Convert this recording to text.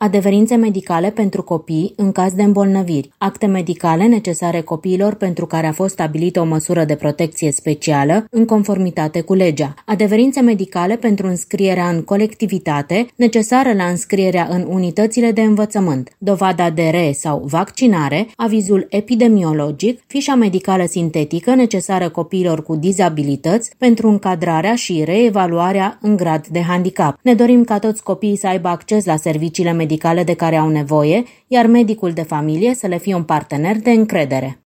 Adeverințe medicale pentru copii în caz de îmbolnăviri, acte medicale necesare copiilor pentru care a fost stabilită o măsură de protecție specială în conformitate cu legea, adeverințe medicale pentru înscrierea în colectivitate necesară la înscrierea în unitățile de învățământ, dovada de sau vaccinare, avizul epidemiologic, fișa medicală sintetică necesară copiilor cu dizabilități pentru încadrarea și reevaluarea în grad de handicap. Ne dorim ca toți copiii să aibă acces la serviciile medicale de care au nevoie, iar medicul de familie să le fie un partener de încredere.